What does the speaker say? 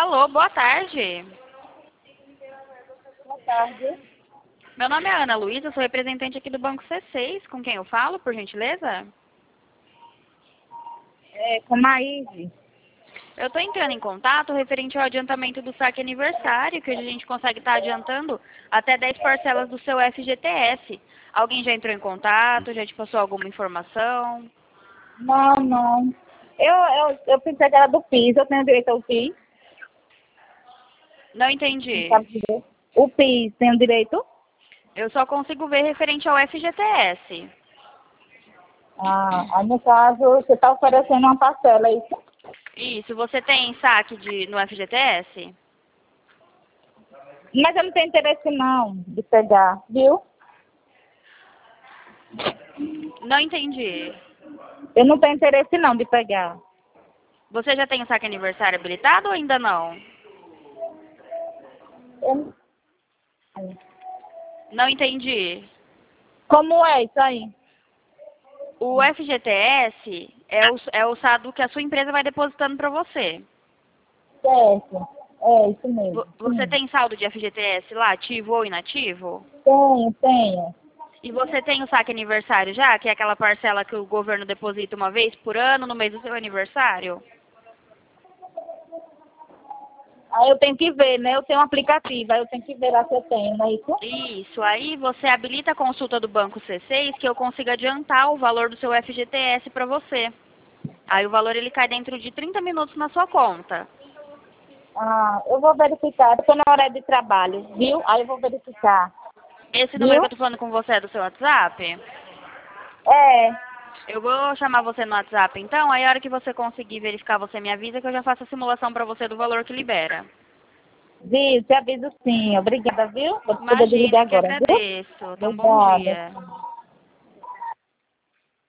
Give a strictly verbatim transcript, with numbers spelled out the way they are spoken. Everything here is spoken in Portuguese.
Alô, boa tarde. Boa tarde. Meu nome é Ana Luísa, sou representante aqui do Banco C seis. Com quem eu falo, por gentileza? É, com a Maíse. Eu estou entrando em contato referente ao adiantamento do saque aniversário, que hoje a gente consegue estar adiantando até dez parcelas do seu F G T S. Alguém já entrou em contato, já te passou alguma informação? Não, não. Eu, eu, eu pensei que era do PIS, eu tenho direito ao PIS. Não Não entendi. sabe direito? O PIS, tenho direito? Eu só consigo ver referente ao F G T S. Ah, aí no caso, você está oferecendo uma parcela, é isso? Isso, você tem saque de, no F G T S? Mas eu não tenho interesse não de pegar, viu? Não entendi. Eu não tenho interesse não de pegar. Você já tem o saque aniversário habilitado ou ainda não? Eu- Não entendi. Como é isso aí? O F G T S é o, é o saldo que a sua empresa vai depositando para você. Certo. É, isso Vo- mesmo. Você Sim. tem saldo de F G T S lá, ativo ou inativo? Tenho, tenho. E você tem o saque aniversário já, que é aquela parcela que o governo deposita uma vez por ano no mês do seu aniversário? Aí eu tenho que ver, né? Eu tenho um aplicativo, aí eu tenho que ver lá se eu tenho, não é isso? Isso, aí você habilita a consulta do Banco C seis que eu consiga adiantar o valor do seu F G T S para você. Aí o valor ele cai dentro de trinta minutos na sua conta. Ah, eu vou verificar. Eu tô na hora de trabalho, viu? Aí eu vou verificar, Esse número que viu? eu tô falando com você é do seu WhatsApp? É, Eu vou chamar você no WhatsApp então, aí a hora que você conseguir verificar, você me avisa que eu já faço a simulação para você do valor que libera. viu? Te aviso sim. Obrigada, viu? Vou poder Imagina, desligar eu que agora, viu? agradeço. Então, bom Obrigada. dia.